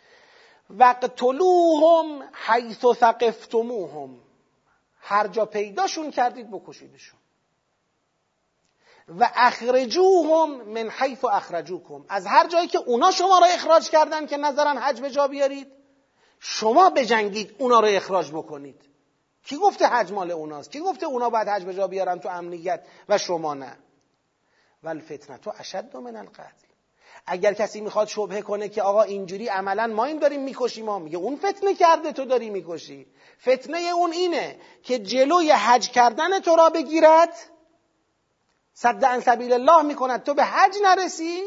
وقتلوهم حیث ثقفتموهم، هر جا پیداشون کردید بکشیدشون. و اخرجوهم من حیث اخرجوکم، از هر جایی که اونا شما را اخراج کردن که نظرن حج به جا بیارید، شما بجنگید اونا را اخراج بکنید. کی گفته حج مال اوناست؟ کی گفته اونا باید حج به جا بیارن تو امنیت و شما نه؟ والفتنه اشد من القتل. اگر کسی میخواد شبهه کنه که آقا اینجوری عملا ما این داریم میکشیم، ما میگه اون فتنه کرده تو داری میکشی. فتنه اون اینه که جلوی حج کردن تو را بگیرد، صد عن سبیل الله میکند، تو به حج نرسی،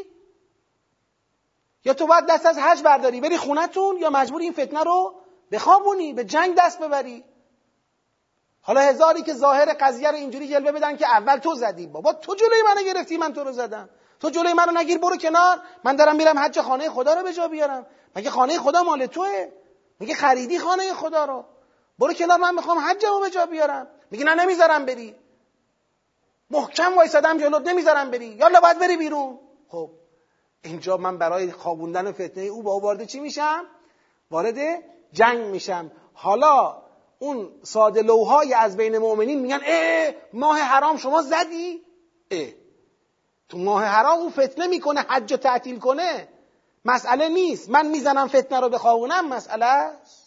یا تو باید دست از حج برداری بری خونتون، یا مجبور این فتنه رو بخوابونی، به جنگ دست ببری. حالا هزاری که ظاهر قضیه رو اینجوری جلوه بدن که اول تو زدی، بابا تو جلوی منو گرفتی، من تو رو زدم. تو جلوی منو نگیر، برو کنار، من دارم میرم حج خانه خدا رو به جا بیارم. مگه خانه خدا مال توئه؟ میگه خریدی خانه خدا رو، برو کنار، من میخوام حجمو به جا بیارم. میگه نه نمیذارم بری، محکم وایسادم جلوت، نمیذارم بری، یالا باید بری بیرون. خب اینجا من برای خوابوندن فتنه او با او وارد چی میشم؟ وارد جنگ میشم. حالا اون ساده لوحای از بین مؤمنین میگن اه ماه حرام شما زدی؟ اه تو ماه حرام اون فتنه میکنه حج تعطیل کنه، مسئله نیست. من میزنم فتنه رو بخوابونم، مسئله است.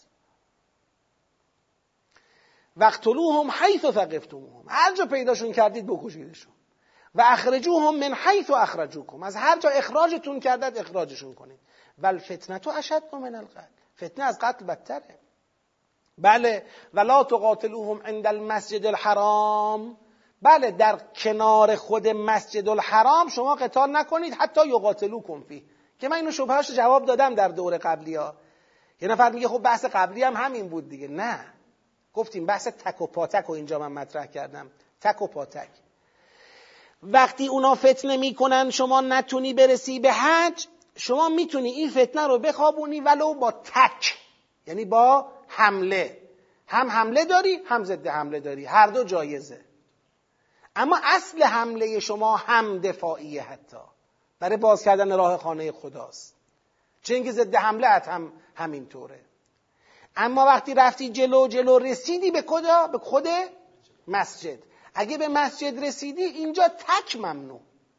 وقتلوهم حیث ثقفتموهم، هر جا پیداشون کردید بکشیدشون. و اخرجوهم من حیث اخرجوکم، از هر جا اخراجتون کردید اخراجشون کنید. والفتنه اشد من القتل، فتنه از قتل بدتره. بله ولا تقاتلوهم عند المسجد الحرام، بله در کنار خود مسجد الحرام شما قتال نکنید، حتی یقاتلوکم فیه، که من اینو شبههاش جواب دادم در دور قبلی ها. یه نفر میگه خب بحث قبلی هم همین بود دیگه. نه، گفتیم بحث تک و پاتک رو اینجا من مطرح کردم، تک و پاتک. وقتی اونا فتنه میکنن شما نتونی برسی به حج، شما میتونی این فتنه رو بخوابونی ولو با تک، یعنی با حمله. هم حمله داری هم ضد حمله داری، هر دو جایزه. اما اصل حمله شما هم دفاعیه، حتی برای باز کردن راه خانه خداست، چه اینکه ضد حمله هم همینطوره. اما وقتی رفتی جلو جلو رسیدی به کجا؟ به خود مسجد. اگه به مسجد رسیدی اینجا تک ممنوع،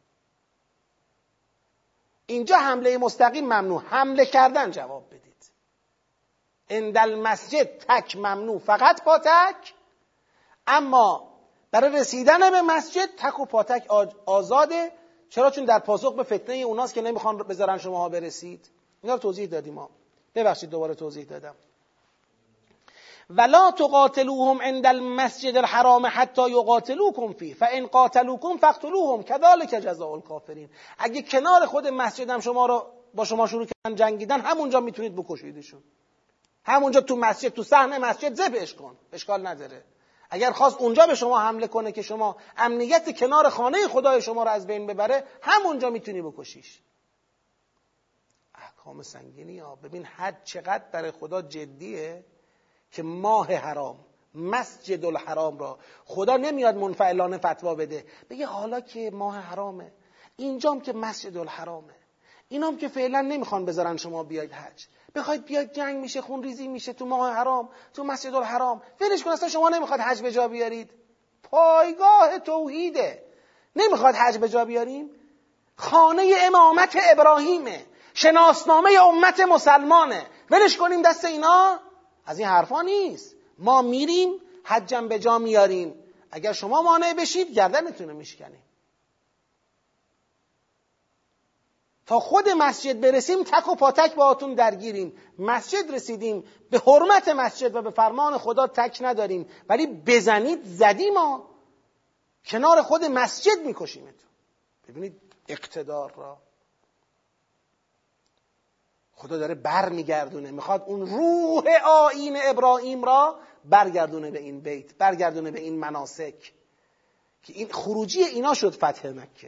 اینجا حمله مستقیم ممنوع، حمله کردن جواب بدید. عند المسجد تک ممنوع، فقط پاتک. اما برای رسیدن به مسجد تک و پاتک آزاده. چرا؟ چون در پاسخ به فتنه اوناست که نمیخوان بذارن شماها برسید. اینا رو توضیح دادیم ما، ببخشید دوباره توضیح دادم. ولا تقاتلوهم عند المسجد الحرام حتی یقاتلوکم فیه فان قاتلوکم فاقتلوهم كذلك جزاء الکافرین. اگه کنار خود مسجدم شما رو با شما شروع کردن جنگیدن، همونجا میتونید بکشیدشون، همونجا تو مسجد، تو صحن مسجد ذبحش کن، اشکال نداره. اگر خواست اونجا به شما حمله کنه که شما امنیت کنار خانه خدای شما رو از بین ببره، همونجا میتونی بکشیش. احکام سنگینی ها. ببین حد چقدر در خدا جدیه که ماه حرام، مسجد الحرام را خدا نمیاد منفعلانه فتوا بده، بگه حالا که ماه حرامه، اینجام که مسجد الحرامه، اینام که فعلا نمیخوان بذارن شما بیاید حج، بخواید بیاید جنگ میشه، خون ریزی میشه تو ماه حرام، تو مسجد الحرام، ولش کن، اصلا شما نمیخواد حج به جا بیارید. پایگاه توحیده، نمیخواد حج به جا بیاریم؟ خانه امامت ابراهیمه، شناسنامه امت مسلمانه، ولش کنیم دست اینا؟ از این حرفا نیست. ما میریم حجم به جا میاریم، اگر شما مانع بشید گردنتون رو میشکنیم. تا خود مسجد برسیم تک و پاتک باهاتون درگیریم. مسجد رسیدیم، به حرمت مسجد و به فرمان خدا تک نداریم، ولی بزنید زدیم، ما کنار خود مسجد میکشیمتون. ببینید اقتدار را خدا داره بر میگردونه، میخواد اون روح آیین ابراهیم را برگردونه به این بیت، برگردونه به این مناسک، که این خروجی اینا شد فتح مکه.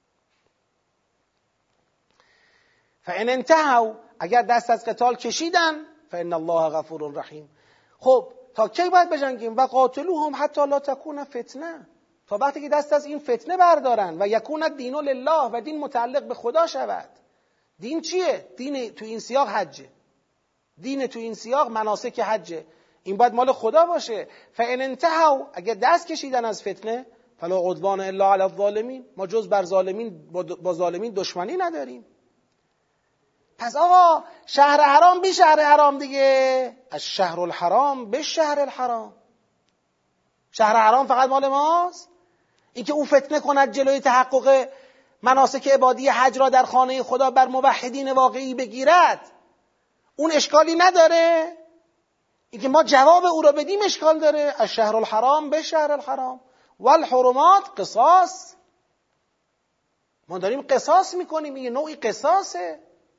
فان انتهوا، اگر دست از قتال کشیدن، فان الله غفور رحیم. خب تا کی باید بجنگیم؟ و قاتلوهم حتی لا تکون فتنه، تا وقتی که دست از این فتنه بردارن و یکون الدین لله، و دین متعلق به خدا شود. دین چیه؟ دین تو این سیاق حجه، دین تو این سیاق مناسک حجه، این باید مال خدا باشه. فان انتهوا، اگر دست کشیدن از فتنه، فلا عدوان الا علی الظالمین، ما جز بر ظالمین با ظالمین دشمنی نداریم. پس آقا شهر حرام بی شهر حرام دیگه، از شهر الحرام به شهر الحرام. شهر حرام فقط مال ماست؟ این که او فتنه کند جلوی تحقق مناسک عبادی حج را در خانه خدا بر موحدین واقعی بگیرد، اون اشکالی نداره؟ این که ما جواب او را بدیم اشکال داره؟ از شهر الحرام به شهر الحرام. والحرمات قصاص، ما داریم قصاص میکنیم، یه نوعی قصاصه،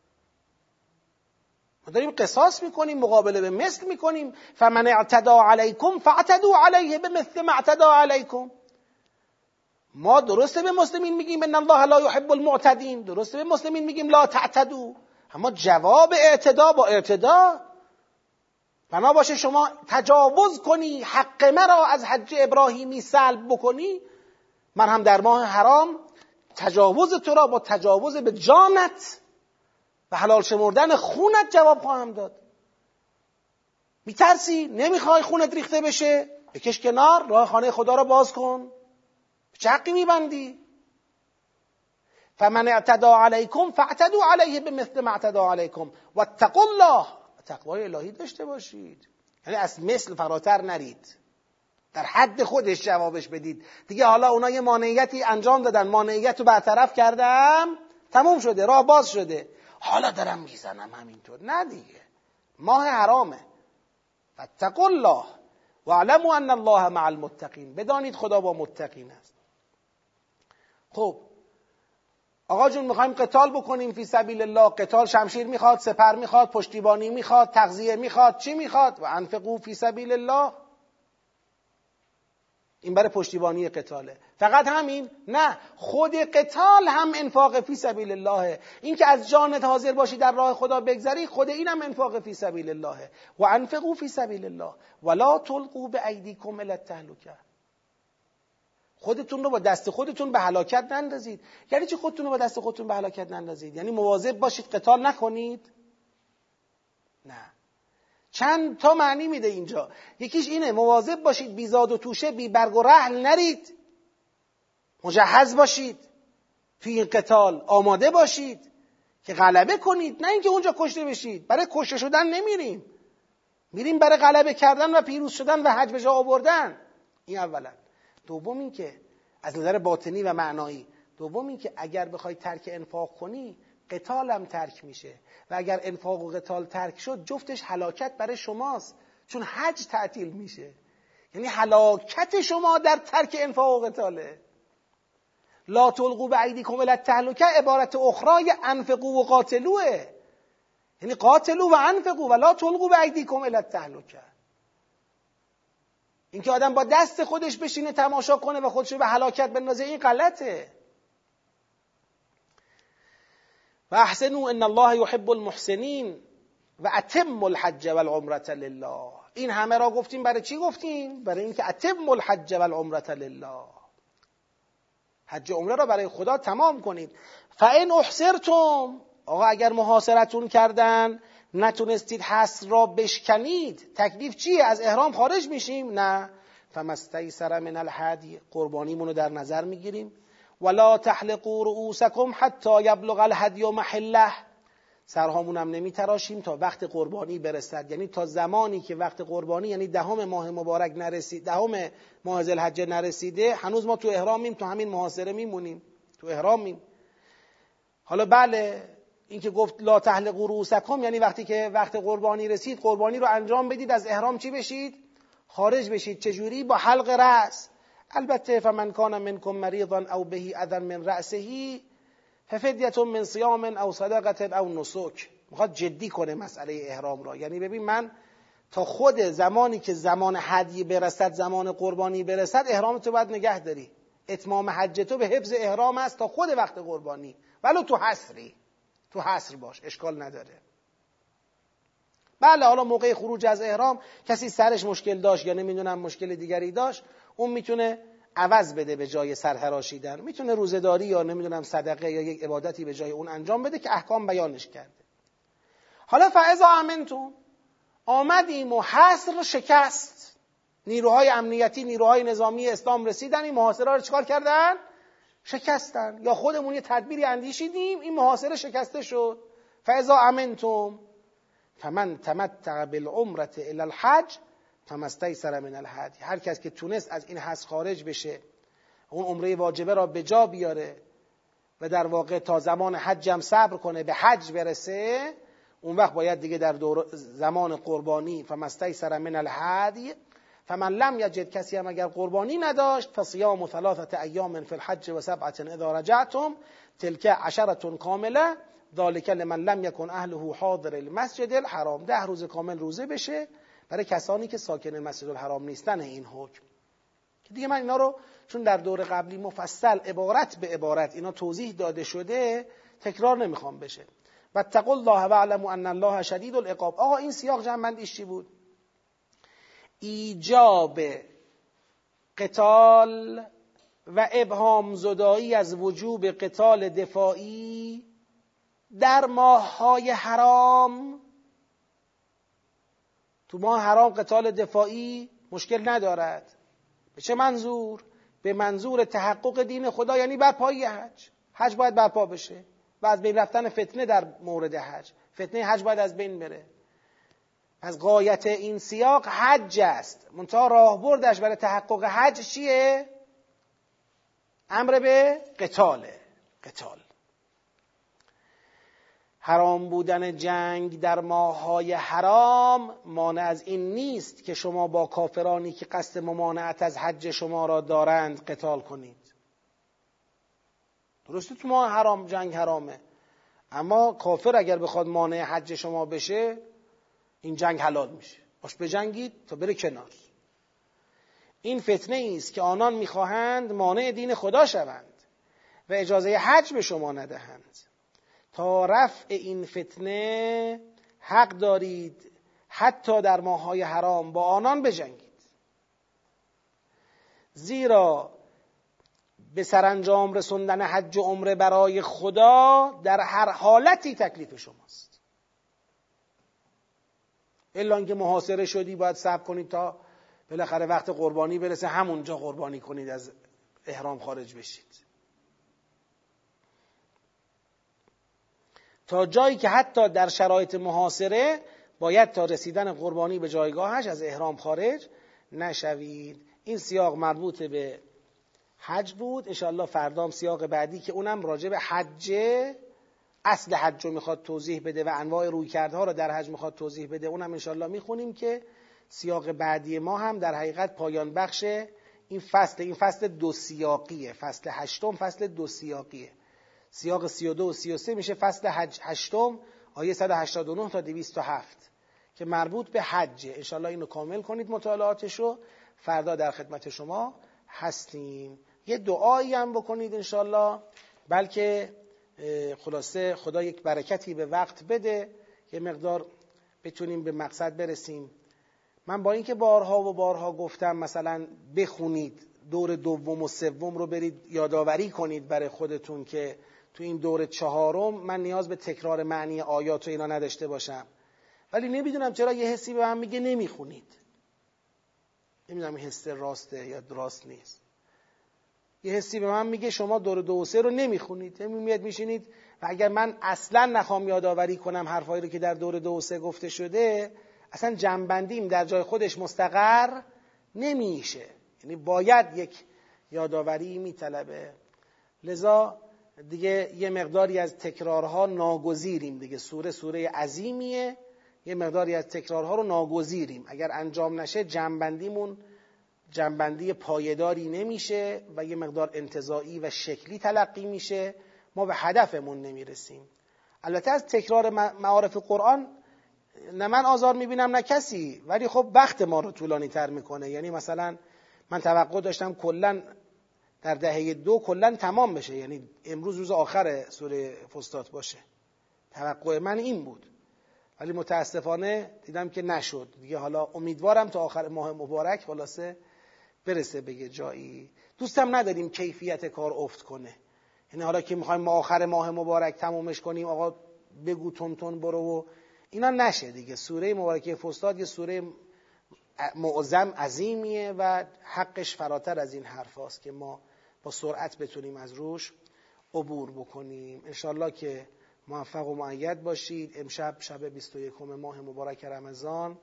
ما داریم قصاص میکنیم، مقابله به مثل میکنیم. فمن اعتدى علیکم فاعتدوا علیه بمثل ما اعتدى علیکم. ما درسته به مسلمین میگیم ان الله لا يحب المعتدین، درسته به مسلمین میگیم لا تعتدوا، اما جواب اعتدا با اعتدا. بنا باشه شما تجاوز کنی، حق مرا از حج ابراهیمی سلب بکنی، من هم در ماه حرام تجاوز تو را با تجاوز به جانت و حلال شمردن خونت جواب خواهم داد. میترسی؟ نمیخوای خونت ریخته بشه؟ بکش کنار، راه خانه خدا را باز کن. چه حقی میبندی؟ فمن اعتدى علیکم فاعتدوا علیه بمثل ما اعتدى علیکم واتقوا الله، تقوای الهی داشته باشید، یعنی از مثل فراتر نرید، در حد خودش جوابش بدید. دیگه حالا اونا یه مانعیتی انجام دادن، مانعیت رو برطرف کردم، تموم شده، راه باز شده، حالا دارم میزنم همینطور. نه دیگه، ماه حرامه. فاتقوا الله واعلموا ان الله مع المتقین، بدانید خدا با متقین است. خب آقا جون میخوایم قتال بکنیم فی سبیل الله، قتال شمشیر میخواد، سپر میخواد، پشتیبانی میخواد، تغذیه میخواد، چی میخواد؟ و انفقوا فی سبیل الله، این برای پشتیبانی قتاله. فقط همین؟ نه، خود قتال هم انفاق فی سبیل الله. این که از جانت حاضر باشی در راه خدا بگذری، خود اینم انفاق فی سبیل الله. و انفقوا فی سبیل الله ولا تلقوا بایدیکم الی التهلکه، خودتون رو با دست خودتون به هلاکت نندازید. یعنی چی خودتون رو با دست خودتون به هلاکت نندازید؟ یعنی مواظب باشید قتال نکنید؟ نه، چند تا معنی میده اینجا. یکیش اینه مواظب باشید بی زاد و توشه، بی برگ و رحل نرید، مجهز باشید توی این قتال، آماده باشید که غلبه کنید، نه اینکه اونجا کشته بشید. برای کشته شدن نمیریم، میریم برای غلبه کردن و پیروز شدن و حج به جا آوردن. این اولا. دوم این که از نظر باطنی و معنایی، دوم این که اگر بخوای ترک انفاق کنی، قتال هم ترک میشه، و اگر انفاق و قتال ترک شد، جفتش هلاکت برای شماست، چون حج تعطیل میشه. یعنی هلاکت شما در ترک انفاق و قتاله. لا تلقوا بایدیکم الی التهلکه عبارت اخرای انفقوا و قاتلوه، یعنی قاتلوا و انفقوا و لا تلقوا بایدیکم الی التهلکه. اینکه آدم با دست خودش بشینه تماشا کنه و خودشو به هلاکت بندازه، این غلطه. و احسنوا ان الله یحب المحسنین و اتموا الحج والعمره لله. این همه را گفتیم برای چی گفتیم؟ برای اینکه اتموا الحج والعمره لله، حج و عمره را برای خدا تمام کنید. فان احصرتم، آقا اگر محاصرتون کردن نتونستید حصر را بشکنید، تکلیف چیه؟ از احرام خارج میشیم؟ نه. فمستیسر من الهدی، قربانیمون رو در نظر میگیریم. ولا تحلقوا رؤوسکم حتی یبلغ الهدی محله، سرهامون هم نمیتراشیم تا وقت قربانی برسد. یعنی تا زمانی که وقت قربانی، یعنی دهم ماه مبارک نرسید، دهم ماه ذوالحجه نرسیده، هنوز ما تو احرامیم، تو همین محاصره میمونیم، تو احرامیم. حالا بله، این که گفت لا تحلقوا رؤوسکم یعنی وقتی که وقت قربانی رسید قربانی رو انجام بدید، از احرام چی بشید؟ خارج بشید. چجوری؟ با حلق رأس. البته فمن کان منکم مریضا او به اذى من رأسه ففدیه من صیام او صدقه او نسک. میخواد جدی کنه مسئله احرام را. یعنی ببین، من تا خود زمانی که زمان هدیه برسد، زمان قربانی برسد، احرامتو باید نگه داری. اتمام حج تو به حفظ احرام است تا خود وقت قربانی، ولو تو حصری، تو حصر باش، اشکال نداره. بله، حالا موقع خروج از احرام کسی سرش مشکل داشت یا نمیدونم مشکل دیگری داشت، اون میتونه عوض بده، به جای سرحراشیدن میتونه روزه‌داری یا نمیدونم صدقه یا یک عبادتی به جای اون انجام بده که احکام بیانش کرده. حالا فاذا امنتم، آمدیم و حصر شکست، نیروهای امنیتی، نیروهای نظامی اسلام رسیدن، این محاصره رو چیکار کردن؟ شکستن. یا خودمون یه تدبیری اندیشیدیم، این محاصره شکسته شد. فاذا امنتم فمن تمتع بالعمره الی الحج فما استیسر من الهدی. هر کس که تونست از این حصر خارج بشه، اون عمره واجبه را به جا بیاره و در واقع تا زمان حج هم صبر کنه، به حج برسه، اون وقت باید دیگه در دور زمان قربانی فما استیسر من الهدی. فمن لم یجد، کسی هم اگر قربانی نداشت، فصیام ثلاثه ایام فی الحج و سبعه اذا رجعتم تلک عشره کامله ذلک لمن لم یکن اهله حاضر المسجد الحرام. ده روز کامل روزه بشه برای کسانی که ساکن مسجد الحرام نیستن. این حکم که دیگه من اینا رو چون در دور قبلی مفصل عبارت به عبارت اینا توضیح داده شده، تکرار نمیخوام بشه. واتقوا الله واعلموا ان الله شدید العقاب. آقا این سیاق جمع‌بندیش چی بود؟ ایجاب قتال و ابهام زدایی از وجوب قتال دفاعی در ماه‌های حرام. تو ماه حرام قتال دفاعی مشکل ندارد. به چه منظور؟ به منظور تحقق دین خدا، یعنی برپایی حج. حج باید برپا بشه و از بین رفتن فتنه در مورد حج. فتنه حج باید از بین بره. از غایت این سیاق حج است. منتها راهبردش برای تحقق حج چیه؟ امر به قتاله. قتال. حرام بودن جنگ در ماه‌های حرام مانع از این نیست که شما با کافرانی که قصد ممانعت از حج شما را دارند قتال کنید. درسته تو ماه حرام جنگ حرامه، اما کافر اگر بخواد مانع حج شما بشه، این جنگ حلال میشه. باش بجنگید تا بره کنار. این فتنه است که آنان میخواهند مانع دین خدا شوند و اجازه حج به شما ندهند. تا رفع این فتنه حق دارید حتی در ماه‌های حرام با آنان بجنگید، زیرا به سرانجام رسوندن حج و عمره برای خدا در هر حالتی تکلیف شماست. الا اینکه محاصره شدی باید صبر کنید تا بالاخره وقت قربانی برسه، همونجا قربانی کنید، از احرام خارج بشید. تا جایی که حتی در شرایط محاصره باید تا رسیدن قربانی به جایگاهش از احرام خارج نشوید. این سیاق مربوط به حج بود. انشاءالله فردام سیاق بعدی که اونم راجع به حج، اصل حج رو میخواد توضیح بده و انواع رویکردها رو در حج میخواد توضیح بده، اونم انشاءالله میخونیم که سیاق بعدی ما هم در حقیقت پایان بخش این فصل، این فصل دو سیاقیه، فصل هشتم فصل دو سیاقیه. سیاق سی و دو و سی و سه میشه فصل هشتم آیه صد و هشتاد و نه تا دویست و هفت که مربوط به حجه. انشاءالله اینو کامل کنید مطالعاتشو، فردا در خدمت شما هستیم. یه دعایی هم بکنید انشاءالله، بلکه خلاصه خدا یک برکتی به وقت بده، یه مقدار بتونیم به مقصد برسیم. من با اینکه بارها و بارها گفتم مثلا بخونید، دور دوم و سوم رو برید یادآوری کنید برای خودتون که تو این دور چهارم من نیاز به تکرار معنی آیات و اینا نداشته باشم، ولی نمیدونم چرا یه حسی به من میگه نمیخونید. نمیدونم این حس راسته یا راست نیست. یه حسی به من میگه شما دور دو و سه رو نمیخونید، میاد میشینید و اگر من اصلا نخوام یادآوری کنم حرفایی رو که در دور دو و سه گفته شده، اصلا جنبندیم در جای خودش مستقر نمیشه. یعنی باید یک یادآوری میطلبه. لذا دیگه یه مقداری از تکرارها ناگزیریم دیگه. سوره سوره عظیمیه، یه مقداری از تکرارها رو ناگزیریم. اگر انجام نشه جنبندیمون جنبندی پایداری نمیشه و یه مقدار انتزاعی و شکلی تلقی میشه، ما به هدفمون نمیرسیم. البته از تکرار معارف قرآن نه من آزار میبینم نه کسی، ولی خب وقت ما رو طولانی تر میکنه. یعنی مثلا من توقع داشتم کلن در دهه دو کلن تمام بشه، یعنی امروز روز آخر سوره فستاد باشه، توقع من این بود، ولی متاسفانه دیدم که نشد دیگه. حالا امیدوارم تا آخر ماه مبارک خلاصه برسه به یه جایی. دوستم نداریم کیفیت کار افت کنه، یعنی حالا که میخوایم ما آخر ماه مبارک تمومش کنیم آقا بگو تون تون برو و اینا نشه دیگه. سوره مبارکه فستاد یه سوره معظم عظیمیه و حقش فراتر از این حرف هاست که ما با سرعت بتونیم از روش عبور بکنیم. انشالله که موفق و مؤید باشید. امشب شب بیست و یکم ماه مبارک رمضان،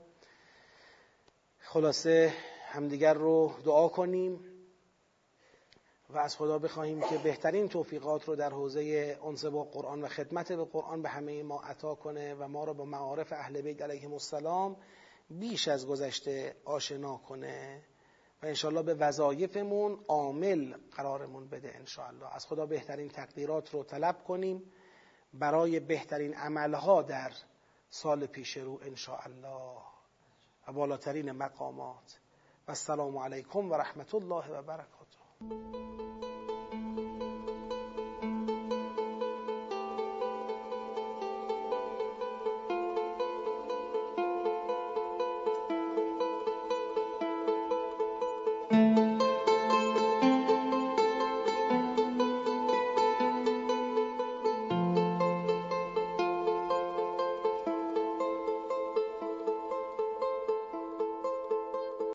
خلاصه همدیگر رو دعا کنیم و از خدا بخواهیم که بهترین توفیقات رو در حوزه انس با قرآن و خدمت به قرآن به همه ما عطا کنه و ما رو با معارف اهل بیت علیهم السلام بیش از گذشته آشنا کنه و انشالله به وظایفمون عامل قرارمون بده. انشالله از خدا بهترین تقدیرات رو طلب کنیم برای بهترین عملها در سال پیش رو انشالله و بالاترین مقامات. و السلام علیکم و رحمت الله و برکاته.